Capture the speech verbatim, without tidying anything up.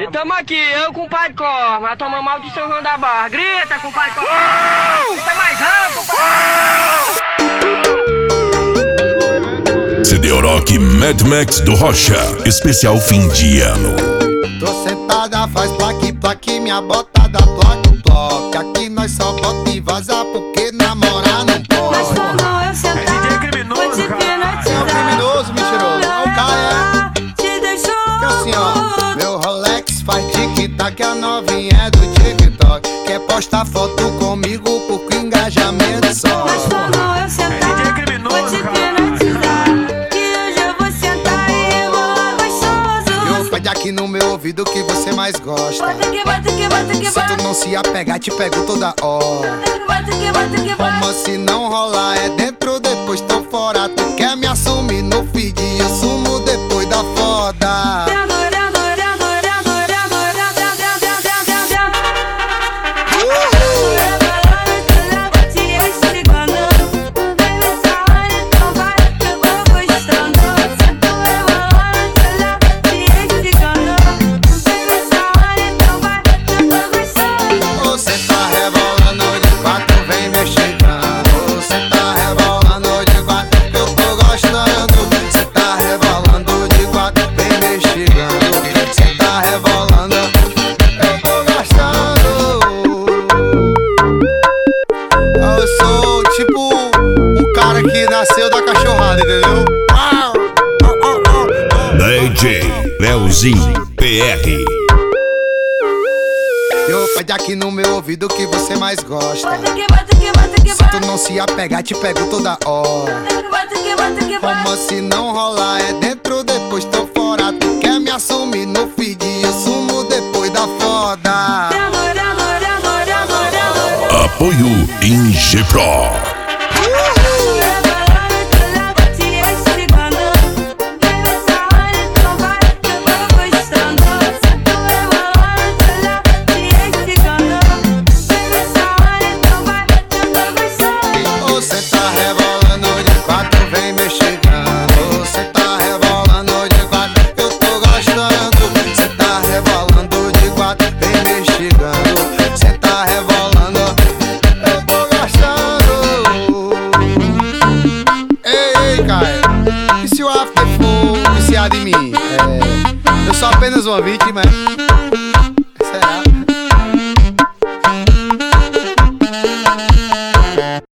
E tamo aqui, eu com o pai de cor, mas tomamos mal de São João da Barra. Grita com o pai de cor. Grita mais alto, C D Rock Mad Max do Rocha, especial fim de ano. Tô sentada, faz plaque, plaque, minha botada, ploque, ploque. Aqui nós só bota e vaza porque namorar não pode. Mas não eu sentar, é D J criminoso, cara. Você é um criminoso, mentiroso. É o cara, é. te deixou. Que assim, ó, meu Rolex faz tic-tac, a novinha é do TikTok. Quer postar foto comigo por engajamento só. Mas não eu sentar, é D J criminoso, vou te cara. penalizar. Que hoje eu vou sentar e rebolar gostoso. Eu pede aqui no meu ouvido que você mais gosta. Bota que bota que bota que Se tu bota. não se apegar, te pego toda hora. Bota que bota que Como bota. se não rolar, é dentro, depois tô fora. Tu quer me assumir no feed, eu sumo depois da foda. Você tá rebolando de quatro, vem me chegando. Você tá rebolando de quatro, eu tô gostando. Você tá rebolando de quatro, vem me chegando. Você tá rebolando, eu tô gostando. Eu sou tipo o cara que nasceu da cachorrada, entendeu? D J Leozinho P R. Eu pede aqui no meu ouvido que você mais gosta. Bota que bota que bota que Se tu bota. não se apegar, te pego toda hora. Bota que bota que bota. Como se não rolar, é dentro, depois tô fora. Tu quer me assumir no feed, eu sumo depois da foda. Apoio Ingepro. Você tá rebolando de quatro, vem me chegando. Você tá rebolando de quatro, eu tô gostando. Você tá rebolando de quatro, vem me chegando. Você tá rebolando, eu tô gostando. Ei, ei, Caio, e se o after for viciado em mim? É, eu sou apenas uma vítima, é?